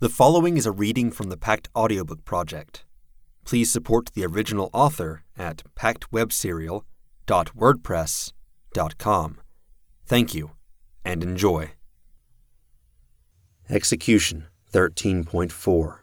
The following is a reading from the Pact Audiobook Project. Please support the original author at pactwebserial.wordpress.com. Thank you, and enjoy. Execution 13.4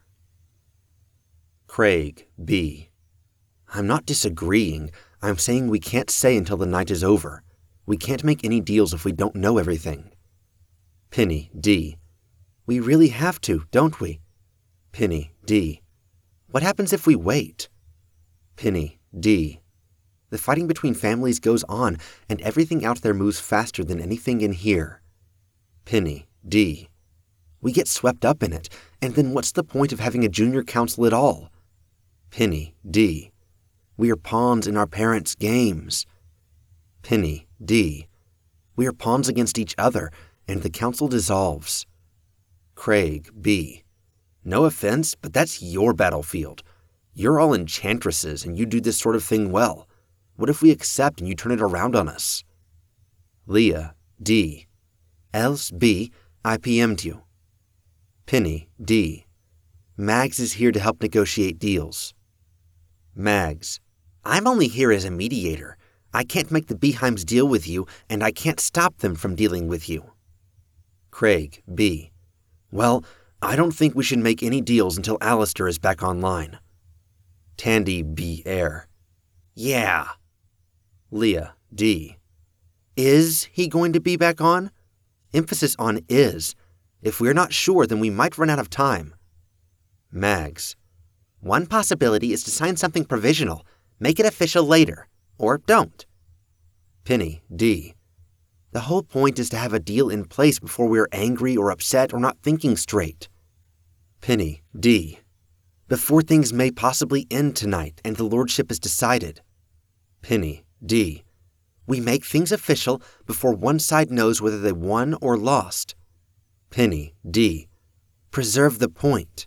Craig, B. I'm not disagreeing. I'm saying we can't say until the night is over. We can't make any deals if we don't know everything. Penny, D. We really have to, don't we? Penny, D. What happens if we wait? Penny, D. The fighting between families goes on, and everything out there moves faster than anything in here. Penny, D. We get swept up in it, and then what's the point of having a junior council at all? Penny, D. We are pawns in our parents' games. Penny, D. We are pawns against each other, and the council dissolves. Craig, B. No offense, but that's your battlefield. You're all enchantresses, and you do this sort of thing well. What if we accept and you turn it around on us? Leah, D. Else, B. I PM'd you. Penny, D. Mags is here to help negotiate deals. Mags. I'm only here as a mediator. I can't make the Beeheims deal with you, and I can't stop them from dealing with you. Craig, B. Well, I don't think we should make any deals until Alistair is back online. Tandy, B. Air. Yeah. Leah, D. Is he going to be back on? Emphasis on is. If we're not sure, then we might run out of time. Mags. One possibility is to sign something provisional. Make it official later. Or don't. Penny, D. The whole point is to have a deal in place before we're angry or upset or not thinking straight. Penny, D. Before things may possibly end tonight and the lordship is decided. Penny, D. We make things official before one side knows whether they won or lost. Penny, D. Preserve the point.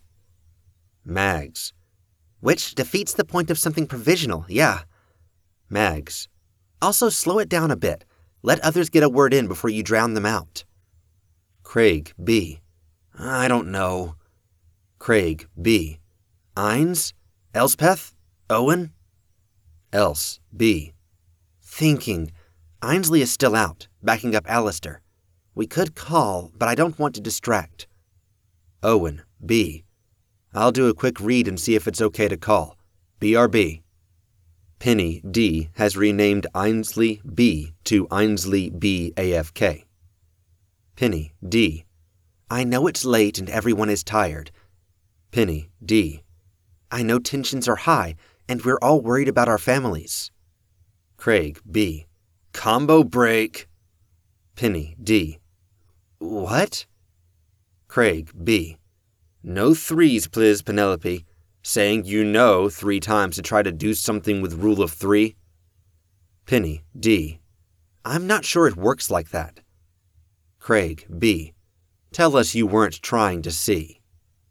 Mags. Which defeats the point of something provisional, yeah. Mags. Also slow it down a bit. Let others get a word in before you drown them out. Craig, B. I don't know. Craig, B. Ines? Elspeth? Owen? Else, B. Thinking. Ainsley is still out, backing up Alistair. We could call, but I don't want to distract. Owen, B. I'll do a quick read and see if it's okay to call. BRB. Penny, D. has renamed Ainsley, B. to Ainsley, B. AFK. Penny, D. I know it's late and everyone is tired. Penny, D. I know tensions are high and we're all worried about our families. Craig, B. Combo break. Penny, D. What? Craig, B. No threes, please, Penelope. Saying you know 3 times to try to do something with rule of 3. Penny, D. I'm not sure it works like that. Craig, B. Tell us you weren't trying to see.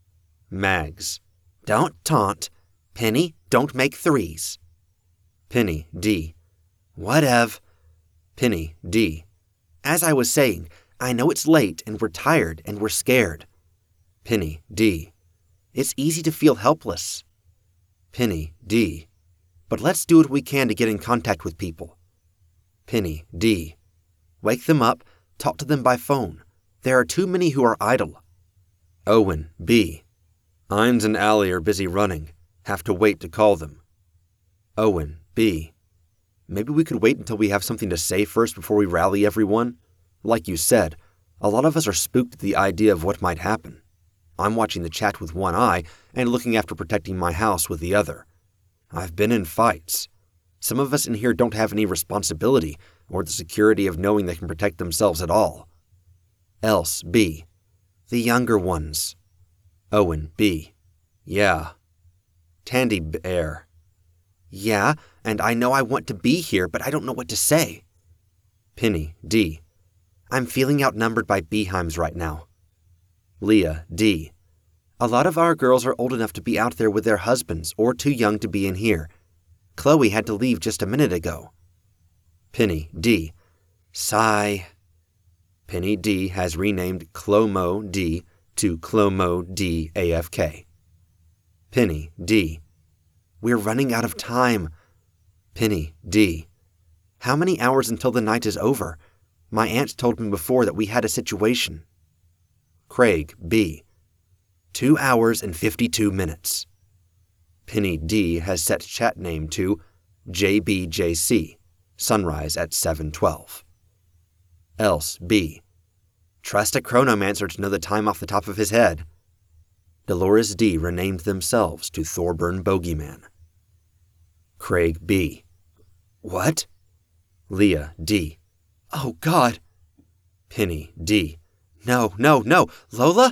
Mags. Don't taunt. Penny, don't make 3s. Penny, D. Whatever. Penny, D. As I was saying, I know it's late and we're tired and we're scared. Penny, D. It's easy to feel helpless. Penny, D. But let's do what we can to get in contact with people. Penny, D. Wake them up, talk to them by phone. There are too many who are idle. Owen, B. Ines and Allie are busy running. Have to wait to call them. Owen, B. Maybe we could wait until we have something to say first before we rally everyone. Like you said, a lot of us are spooked at the idea of what might happen. I'm watching the chat with one eye and looking after protecting my house with the other. I've been in fights. Some of us in here don't have any responsibility or the security of knowing they can protect themselves at all. Else, B. The younger ones. Owen, B. Yeah. Tandy, Air. Yeah, and I know I want to be here, but I don't know what to say. Penny, D. I'm feeling outnumbered by Beeheims right now. Leah, D. A lot of our girls are old enough to be out there with their husbands or too young to be in here. Chloe had to leave just a minute ago. Penny, D. Sigh. Penny, D. has renamed Clomo, D. to Clomo D. AFK. Penny D. We're running out of time. Penny D. How many hours until the night is over? My aunt told me before that we had a situation. Craig B. 2 hours and 52 minutes. Penny D. has set chat name to JBJC, sunrise at 7:12. Else B. Trust a chronomancer to know the time off the top of his head. Dolores D. renamed themselves to Thorburn Bogeyman. Craig B. What? Leah D. Oh, God. Penny D. No. Lola?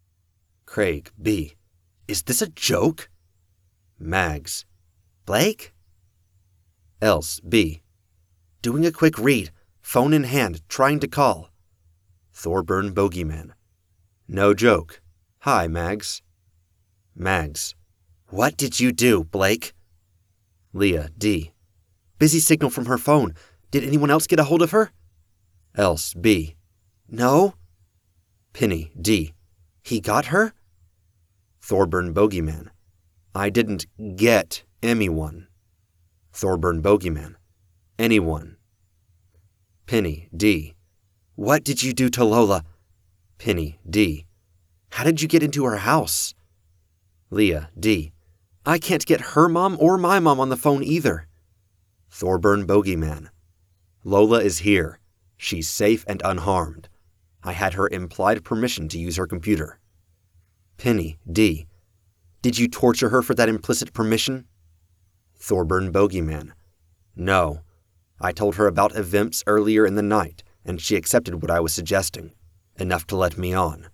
Craig B. Is this a joke? Mags. Blake? Else B. Doing a quick read, phone in hand, trying to call. Thorburn Bogeyman. No joke. Hi, Mags. Mags. What did you do, Blake? Leah D. Busy signal from her phone. Did anyone else get a hold of her? Else B. No. Penny D. He got her? Thorburn Bogeyman. I didn't get anyone. Thorburn Bogeyman. Anyone. Penny D. What did you do to Lola? Penny D. How did you get into her house? Leah D. I can't get her mom or my mom on the phone either. Thorburn Bogeyman. Lola is here. She's safe and unharmed. I had her implied permission to use her computer. Penny D. Did you torture her for that implicit permission? Thorburn Bogeyman. No. I told her about events earlier in the night, and she accepted what I was suggesting, enough to let me on.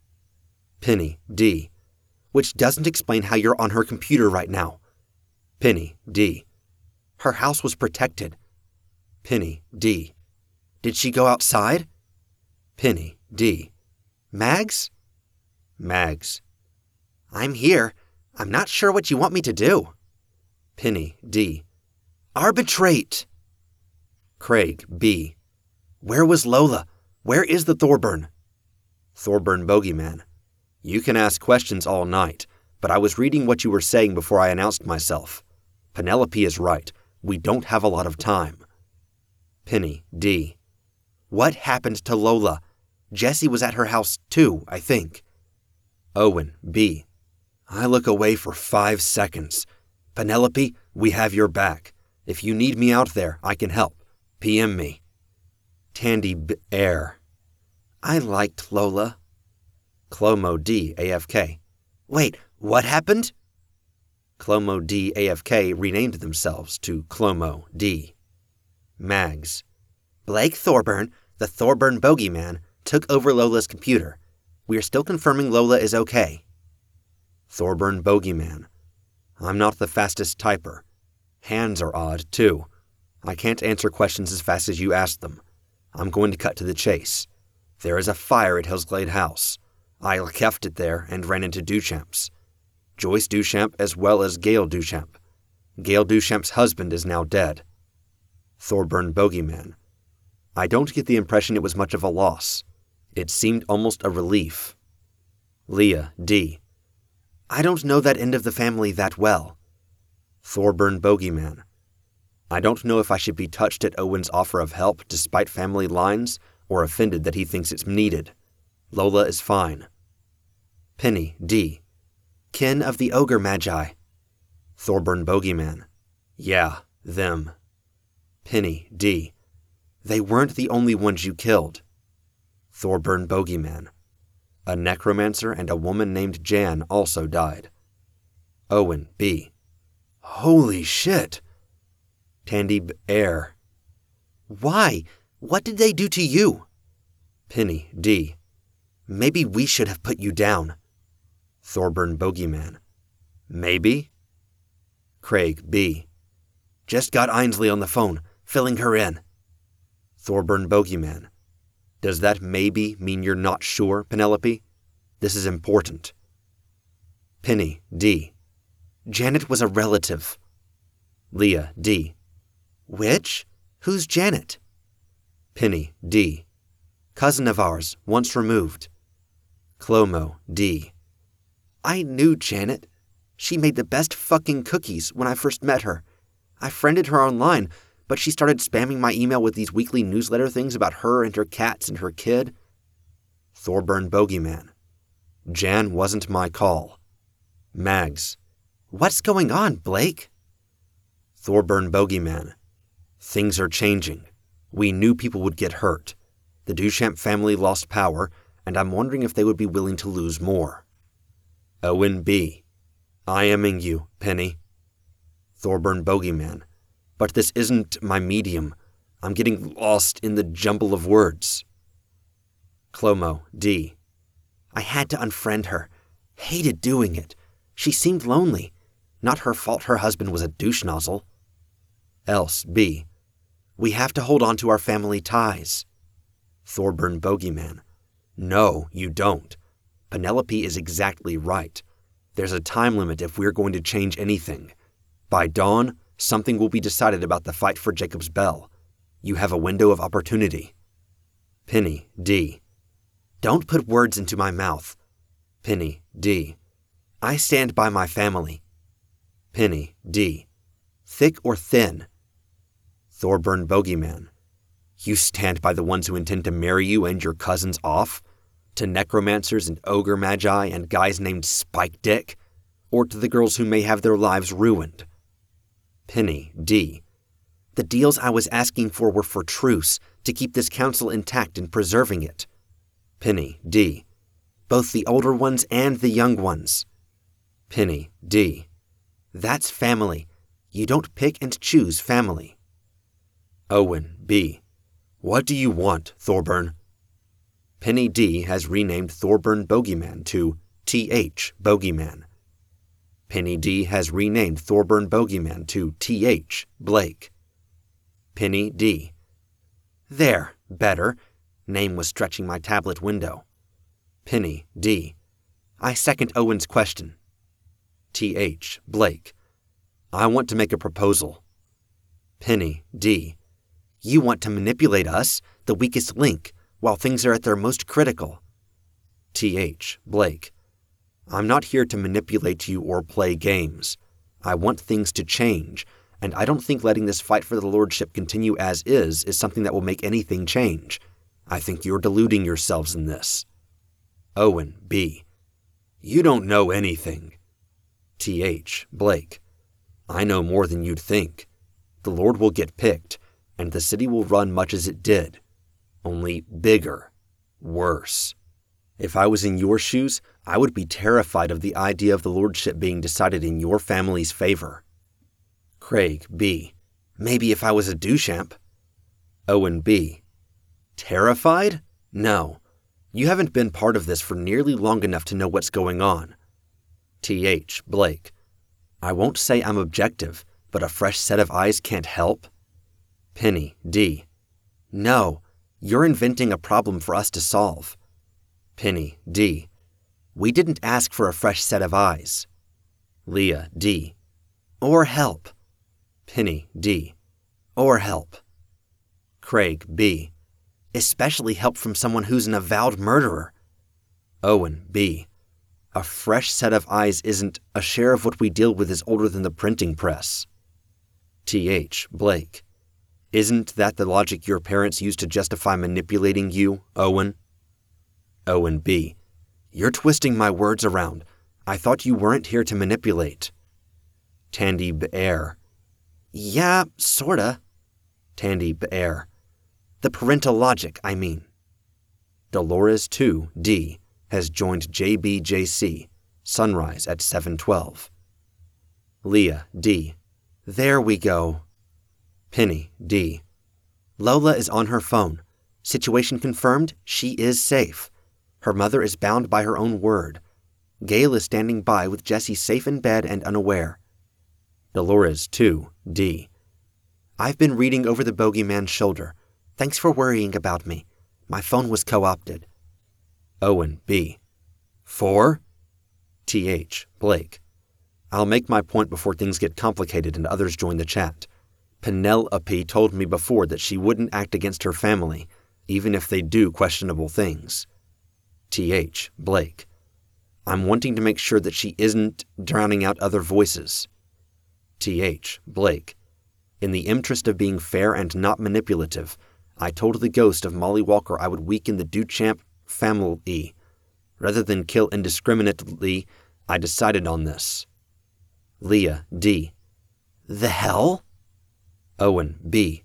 Penny D. Which doesn't explain how you're on her computer right now. Penny D. Her house was protected. Penny D. Did she go outside? Penny D. Mags? Mags. I'm here. I'm not sure what you want me to do. Penny D. Arbitrate. Craig B. Where was Lola? Where is the Thorburn? Thorburn Bogeyman. You can ask questions all night, but I was reading what you were saying before I announced myself. Penelope is right. We don't have a lot of time. Penny D. What happened to Lola? Jessie was at her house too, I think. Owen B. I look away for 5 seconds. Penelope, we have your back. If you need me out there, I can help. PM me. Tandy B. Air. I liked Lola. Clomo D. AFK. Wait, what happened? Clomo D. AFK renamed themselves to Clomo D. Mags. Blake Thorburn, the Thorburn Bogeyman, took over Lola's computer. We are still confirming Lola is okay. Thorburn Bogeyman. I'm not the fastest typer. Hands are odd, too. I can't answer questions as fast as you ask them. I'm going to cut to the chase. There is a fire at Hillsglade House. I left it there and ran into Duchamp's. Joyce Duchamp as well as Gail Duchamp. Gail Duchamp's husband is now dead. Thorburn Bogeyman. I don't get the impression it was much of a loss. It seemed almost a relief. Leah D. I don't know that end of the family that well. Thorburn Bogeyman. I don't know if I should be touched at Owen's offer of help despite family lines or offended that he thinks it's needed. Lola is fine. Penny D. Kin of the Ogre Magi. Thorburn Bogeyman. Yeah, them. Penny D. They weren't the only ones you killed. Thorburn Bogeyman. A necromancer and a woman named Jan also died. Owen B. Holy shit! Tandy B. Air. Why? What did they do to you? Penny D. Maybe we should have put you down. Thorburn Bogeyman. Maybe? Craig B. Just got Ainsley on the phone, filling her in. Thorburn Bogeyman. Does that maybe mean you're not sure, Penelope? This is important. Penny D. Janet was a relative. Leah D. Which? Who's Janet? Penny D. Cousin of ours, once removed. Clomo, D. I knew Janet. She made the best fucking cookies when I first met her. I friended her online, but she started spamming my email with these weekly newsletter things about her and her cats and her kid. Thorburn Bogeyman. Jan wasn't my call. Mags. What's going on, Blake? Thorburn Bogeyman. Things are changing. We knew people would get hurt. The Duchamp family lost power, and I'm wondering if they would be willing to lose more. Owen B. IMing you, Penny. Thorburn Bogeyman. But this isn't my medium. I'm getting lost in the jumble of words. Clomo, D. I had to unfriend her. Hated doing it. She seemed lonely. Not her fault her husband was a douche nozzle. Else, B. We have to hold on to our family ties. Thorburn Bogeyman. No, you don't. Penelope is exactly right. There's a time limit if we're going to change anything. By dawn, something will be decided about the fight for Jacob's Bell. You have a window of opportunity. Penny, D. Don't put words into my mouth. Penny, D. I stand by my family. Penny, D. Thick or thin? Thorburn Bogeyman. You stand by the ones who intend to marry you and your cousins off? To necromancers and ogre magi and guys named Spike Dick? Or to the girls who may have their lives ruined? Penny, D. The deals I was asking for were for truce, to keep this council intact and preserving it. Penny, D. Both the older ones and the young ones. Penny, D. That's family. You don't pick and choose family. Owen, B. What do you want, Thorburn? Penny, D. has renamed Thorburn Bogeyman to T.H. Bogeyman. Penny, D. has renamed Thorburn Bogeyman to T.H. Blake. Penny, D. There, better. Name was stretching my tablet window. Penny, D. I second Owen's question. T.H. Blake. I want to make a proposal. Penny, D. You want to manipulate us, the weakest link, while things are at their most critical. T.H. Blake. I'm not here to manipulate you or play games. I want things to change, and I don't think letting this fight for the lordship continue as is something that will make anything change. I think you're deluding yourselves in this. Owen, B. You don't know anything. T.H. Blake. I know more than you'd think. The Lord will get picked, and the city will run much as it did. Only bigger. Worse. If I was in your shoes, I would be terrified of the idea of the lordship being decided in your family's favor. Craig, B. Maybe if I was a Duchamp. Owen, B. Terrified? No. You haven't been part of this for nearly long enough to know what's going on. T.H. Blake. I won't say I'm objective, but a fresh set of eyes can't help. Penny, D. No, you're inventing a problem for us to solve. Penny, D. We didn't ask for a fresh set of eyes. Leah, D. Or help. Penny, D. Or help. Craig, B. Especially help from someone who's an avowed murderer. Owen, B. A fresh set of eyes isn't a share of what we deal with is older than the printing press. T.H. Blake. Isn't that the logic your parents used to justify manipulating you, Owen? Owen, B. You're twisting my words around. I thought you weren't here to manipulate. Tandy Bear. Yeah, sorta. Tandy Bear. The parental logic, I mean. Dolores 2, D. has joined JBJC, Sunrise at 7:12. Leah, D. There we go. Penny, D. Lola is on her phone. Situation confirmed, she is safe. Her mother is bound by her own word. Gail is standing by with Jesse safe in bed and unaware. Dolores 2, D. I've been reading over the bogeyman's shoulder. Thanks for worrying about me. My phone was co-opted. Owen, B. 4? T.H. Blake. I'll make my point before things get complicated and others join the chat. Penelope told me before that she wouldn't act against her family, even if they do questionable things. T.H. Blake. I'm wanting to make sure that she isn't drowning out other voices. T.H. Blake. In the interest of being fair and not manipulative, I told the ghost of Molly Walker I would weaken the Duchamp family. Rather than kill indiscriminately, I decided on this. Leah D. The hell? Owen B.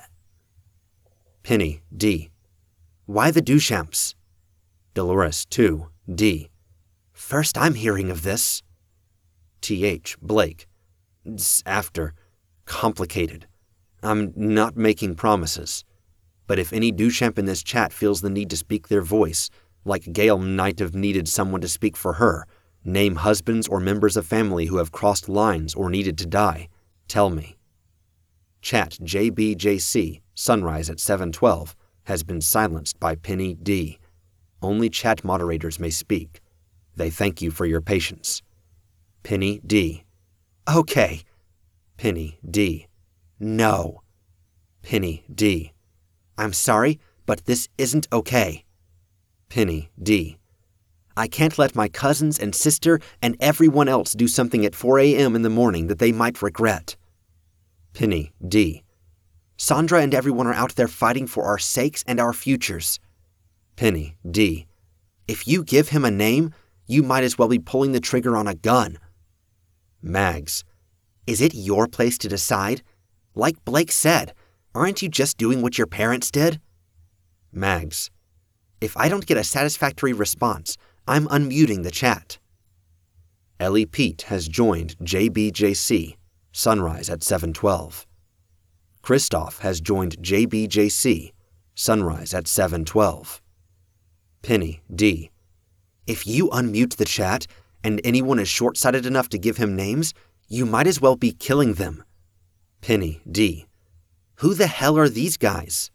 Penny D. Why the Duchamps? Dolores 2 D. First I'm hearing of this. T.H. Blake. It's after. Complicated. I'm not making promises. But if any Duchamp in this chat feels the need to speak their voice, like Gail might have needed someone to speak for her, name husbands or members of family who have crossed lines or needed to die, tell me. Chat JBJC, Sunrise at 7:12, has been silenced by Penny D. Only chat moderators may speak. They thank you for your patience. Penny D. Okay. Penny D. No. Penny D. I'm sorry, but this isn't okay. Penny D. I can't let my cousins and sister and everyone else do something at 4 a.m. in the morning that they might regret. Penny D. Sandra and everyone are out there fighting for our sakes and our futures. Penny D. If you give him a name, you might as well be pulling the trigger on a gun. Mags. Is it your place to decide? Like Blake said, aren't you just doing what your parents did? Mags. If I don't get a satisfactory response, I'm unmuting the chat. Ellie Pete has joined JBJC, Sunrise at 7:12. Christoph has joined JBJC, Sunrise at 7:12. Penny D. If you unmute the chat and anyone is short-sighted enough to give him names, you might as well be killing them. Penny D. Who the hell are these guys?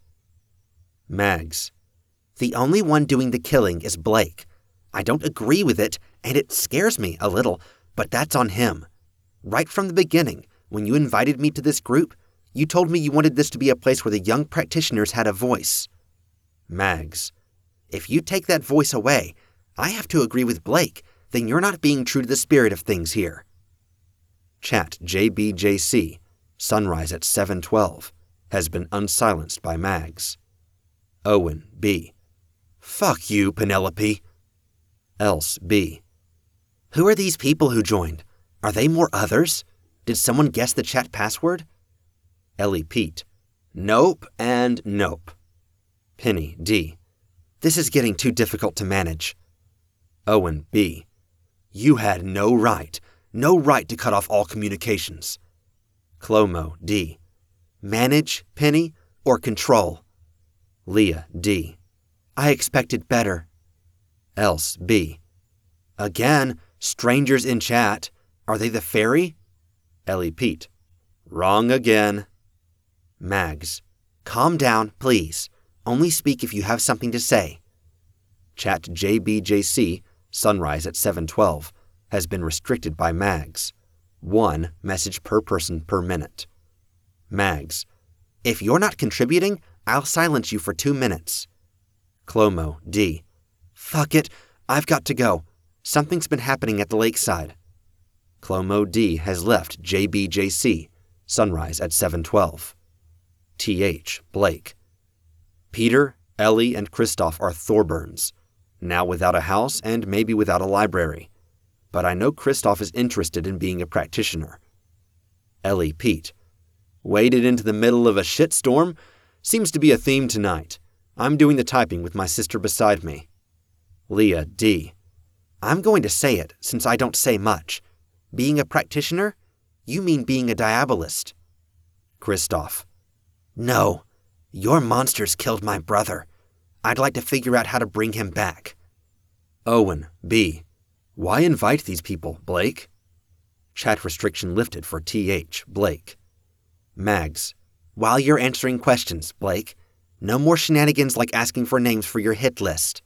Mags. The only one doing the killing is Blake. I don't agree with it, and it scares me a little, but that's on him. Right from the beginning, when you invited me to this group, you told me you wanted this to be a place where the young practitioners had a voice. Mags. If you take that voice away, I have to agree with Blake, then you're not being true to the spirit of things here. Chat JBJC, Sunrise at 7:12, has been unsilenced by Mags. Owen B. Fuck you, Penelope. Else B. Who are these people who joined? Are they more others? Did someone guess the chat password? Ellie Pete. Nope and nope. Penny D. This is getting too difficult to manage. Owen B. You had no right to cut off all communications. Clomo D. Manage, Penny, or control? Leah D. I expected better. Else B. Again, strangers in chat. Are they the fairy? Ellie Pete. Wrong again. Mags. Calm down, please. Only speak if you have something to say. Chat JBJC, Sunrise at 7:12, has been restricted by Mags. 1 message per person per minute. Mags. If you're not contributing, I'll silence you for 2 minutes. Clomo D. Fuck it, I've got to go. Something's been happening at the lakeside. Clomo D has left JBJC, Sunrise at 7:12. T.H. Blake. Peter, Ellie, and Christoph are Thorburns, now without a house and maybe without a library. But I know Christoph is interested in being a practitioner. Ellie Pete. Waded into the middle of a shitstorm? Seems to be a theme tonight. I'm doing the typing with my sister beside me. Leah D. I'm going to say it, since I don't say much. Being a practitioner? You mean being a diabolist. Christoph. No. Your monsters killed my brother. I'd like to figure out how to bring him back. Owen B. Why invite these people, Blake? Chat restriction lifted for T.H. Blake. Mags. While you're answering questions, Blake, no more shenanigans like asking for names for your hit list.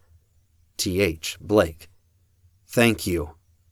T.H. Blake. Thank you.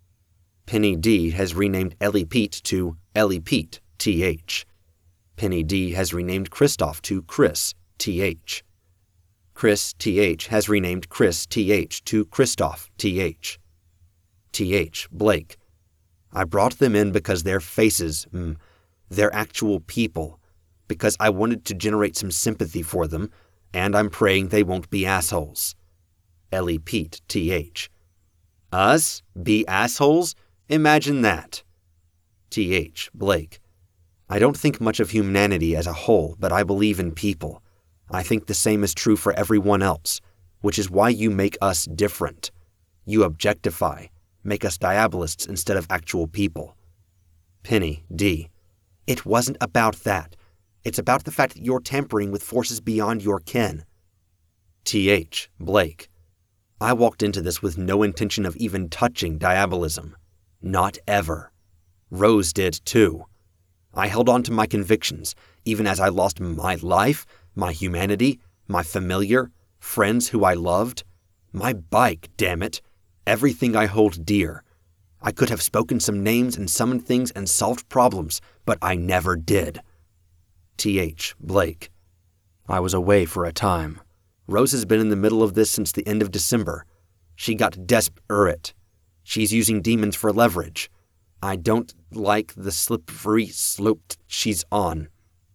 Penny D has renamed Ellie Pete to Ellie Pete, T.H. Penny D has renamed Christoph to Chris, T.H. Chris TH has renamed Chris TH to Christoph TH. TH, Blake. I brought them in because their faces, they're actual people, because I wanted to generate some sympathy for them, and I'm praying they won't be assholes. Ellie Pete, TH. Us? Be assholes? Imagine that. TH, Blake. I don't think much of humanity as a whole, but I believe in people. I think the same is true for everyone else, which is why you make us different. You objectify, make us diabolists instead of actual people. Penny, D. It wasn't about that. It's about the fact that you're tampering with forces beyond your ken. TH, Blake. I walked into this with no intention of even touching diabolism. Not ever. Rose did too. I held on to my convictions, even as I lost my life, my humanity, my familiar, friends who I loved, my bike, damn it, everything I hold dear. I could have spoken some names and summoned things and solved problems, but I never did. TH, Blake. I was away for a time. Rose has been in the middle of this since the end of December. She got desperate. She's using demons for leverage. I don't like the slippery slope she's on.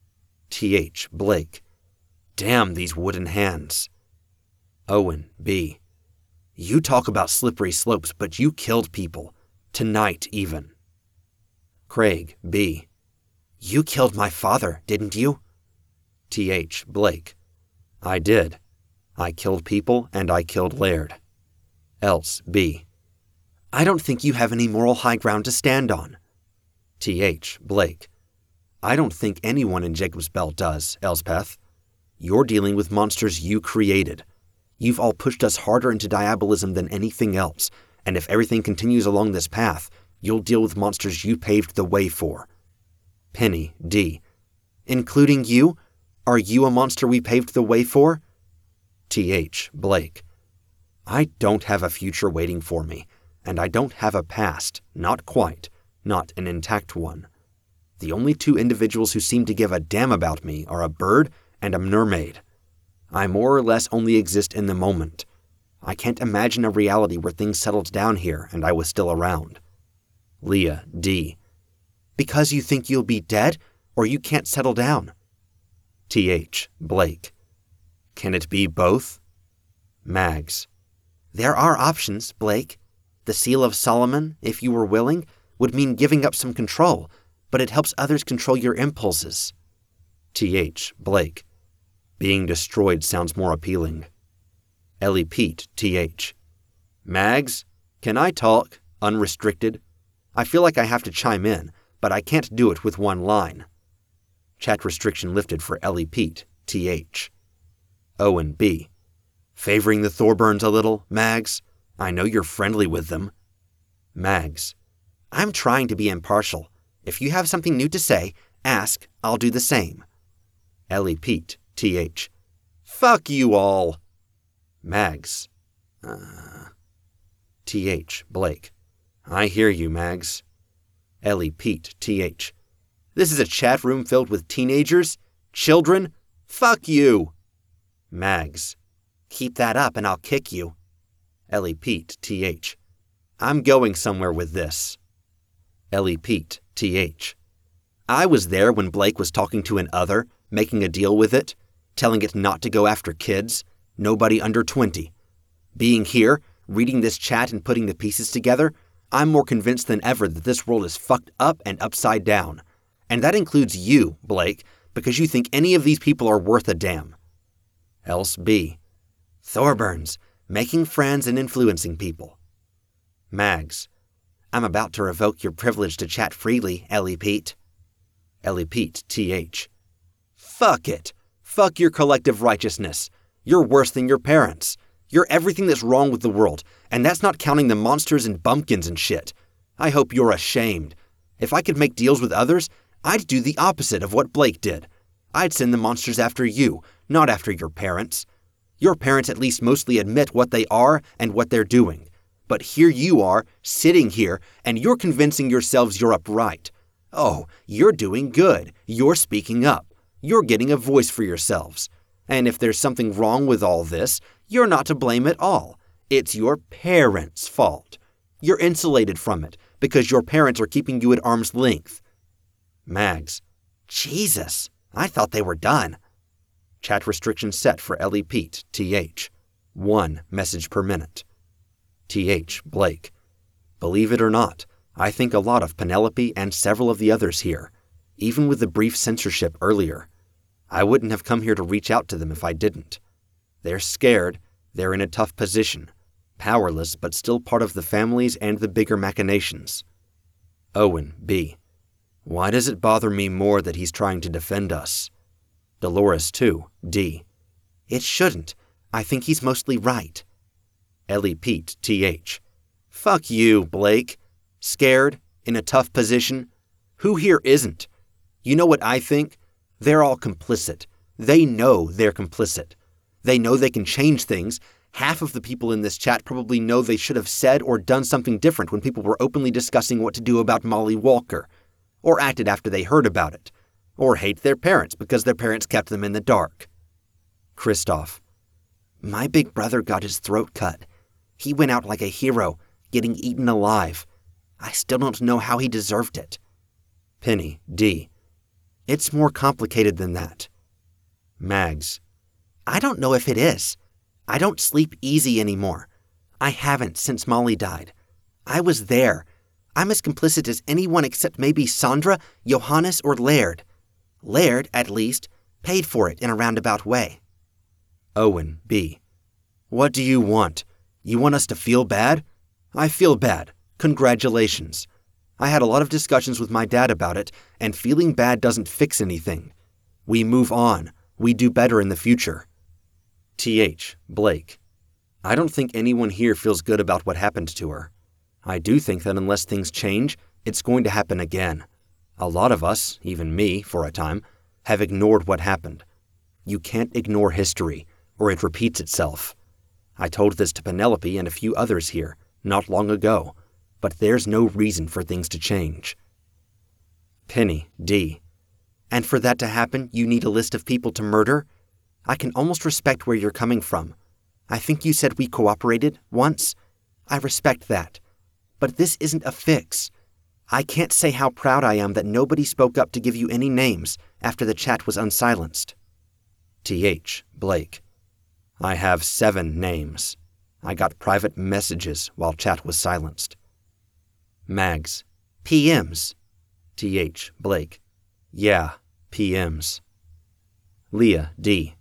TH, Blake. Damn these wooden hands. Owen, B. You talk about slippery slopes, but you killed people. Tonight, even. Craig, B. You killed my father, didn't you? TH, Blake. I did. I killed people and I killed Laird. Else, B. I don't think you have any moral high ground to stand on. TH, Blake. I don't think anyone in Jacob's Bell does, Elspeth. You're dealing with monsters you created. You've all pushed us harder into diabolism than anything else, and if everything continues along this path, you'll deal with monsters you paved the way for. Penny, D. Including you? Are you a monster we paved the way for? TH, Blake. I don't have a future waiting for me, and I don't have a past, not quite, not an intact one. The only two individuals who seem to give a damn about me are a bird and a mermaid. I more or less only exist in the moment. I can't imagine a reality where things settled down here and I was still around. Leah, D. Because you think you'll be dead, or you can't settle down? TH, Blake. Can it be both? Mags. There are options, Blake. The Seal of Solomon, if you were willing, would mean giving up some control, but it helps others control your impulses. TH, Blake. Being destroyed sounds more appealing. Ellie Pete, TH. Mags, can I talk, unrestricted? I feel like I have to chime in, but I can't do it with one line. Chat restriction lifted for Ellie Pete, TH. Owen, B. Favoring the Thorburns a little, Mags? I know you're friendly with them. Mags. I'm trying to be impartial. If you have something new to say, ask, I'll do the same. Ellie Pete, TH. Fuck you all. Mags. TH, Blake. I hear you, Mags. Ellie Pete, TH. This is a chat room filled with teenagers? Children? Fuck you. Mags. Keep that up and I'll kick you. Ellie Pete, TH. I'm going somewhere with this. Ellie Pete, TH. I was there when Blake was talking to an other, making a deal with it, telling it not to go after kids, nobody under 20. Being here, reading this chat and putting the pieces together, I'm more convinced than ever that this world is fucked up and upside down. And that includes you, Blake, because you think any of these people are worth a damn. Else B. Thorburns, making friends and influencing people. Mags. I'm about to revoke your privilege to chat freely, Ellie Pete. Ellie Pete, TH. Fuck it. Fuck your collective righteousness. You're worse than your parents. You're everything that's wrong with the world, and that's not counting the monsters and bumpkins and shit. I hope you're ashamed. If I could make deals with others, I'd do the opposite of what Blake did. I'd send the monsters after you, not after your parents. Your parents at least mostly admit what they are and what they're doing. But here you are, sitting here, and you're convincing yourselves you're upright. Oh, you're doing good. You're speaking up. You're getting a voice for yourselves. And if there's something wrong with all this, you're not to blame at all. It's your parents' fault. You're insulated from it because your parents are keeping you at arm's length. Mags. Jesus, I thought they were done. Chat restriction set for Ellie Pete, TH. 1 message per minute. TH. Blake. Believe it or not, I think a lot of Penelope and several of the others here, even with the brief censorship earlier. I wouldn't have come here to reach out to them if I didn't. They're scared, they're in a tough position, powerless but still part of the families and the bigger machinations. Owen, B. Why does it bother me more that he's trying to defend us? Dolores, 2, D. It shouldn't. I think he's mostly right. Ellie Pete, TH. Fuck you, Blake. Scared? In a tough position? Who here isn't? You know what I think? They're all complicit. They know they're complicit. They know they can change things. Half of the people in this chat probably know they should have said or done something different when people were openly discussing what to do about Molly Walker, or acted after they heard about it, or hate their parents because their parents kept them in the dark. Kristoff. My big brother got his throat cut. He went out like a hero, getting eaten alive. I still don't know how he deserved it. Penny, D. It's more complicated than that. Mags. I don't know if it is. I don't sleep easy anymore. I haven't since Molly died. I was there. I'm as complicit as anyone except maybe Sandra, Johannes, or Laird. Laird, at least, paid for it in a roundabout way. Owen, B. What do you want? You want us to feel bad? I feel bad. Congratulations. I had a lot of discussions with my dad about it, and feeling bad doesn't fix anything. We move on. We do better in the future. TH. Blake. I don't think anyone here feels good about what happened to her. I do think that unless things change, it's going to happen again. A lot of us, even me, for a time, have ignored what happened. You can't ignore history, or it repeats itself. I told this to Penelope and a few others here, not long ago, but there's no reason for things to change. Penny, D. And for that to happen, you need a list of people to murder? I can almost respect where you're coming from. I think you said we cooperated once. I respect that. But this isn't a fix. I can't say how proud I am that nobody spoke up to give you any names after the chat was unsilenced. TH. Blake. I have 7 names. I got private messages while chat was silenced. Mags. PMs. TH. Blake. Yeah, PMs. Leah, D.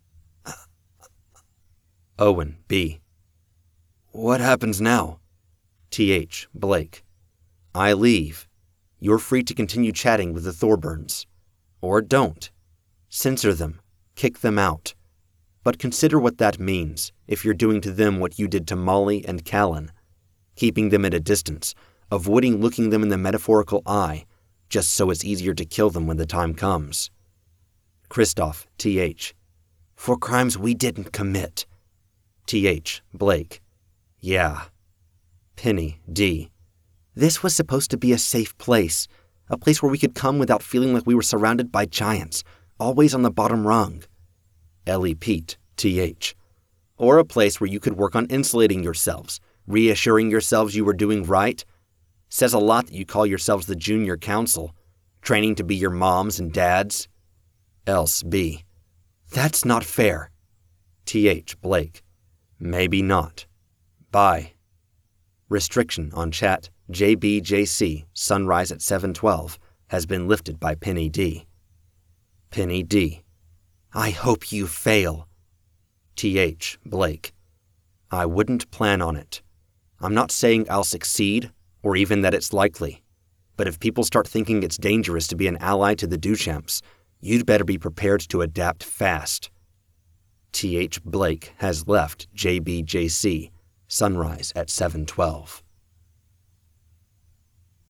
Owen, B. What happens now? TH. Blake. I leave. You're free to continue chatting with the Thorburns. Or don't. Censor them. Kick them out. But consider what that means if you're doing to them what you did to Molly and Callan. Keeping them at a distance, avoiding looking them in the metaphorical eye, just so it's easier to kill them when the time comes. Kristoff, TH. For crimes we didn't commit. TH. Blake. Yeah. Penny, D. This was supposed to be a safe place, a place where we could come without feeling like we were surrounded by giants, always on the bottom rung. Ellie Pete, TH. Or a place where you could work on insulating yourselves, reassuring yourselves you were doing right. Says a lot that you call yourselves the junior council, training to be your moms and dads. Else, B. That's not fair. TH. Blake. Maybe not. Bye. Restriction on chat JBJC Sunrise at 7:12 has been lifted by Penny D. Penny D. I hope you fail. TH. Blake. I wouldn't plan on it. I'm not saying I'll succeed, or even that it's likely. But if people start thinking it's dangerous to be an ally to the Duchamps, you'd better be prepared to adapt fast. T.H. Blake has left JBJC, Sunrise at 7:12.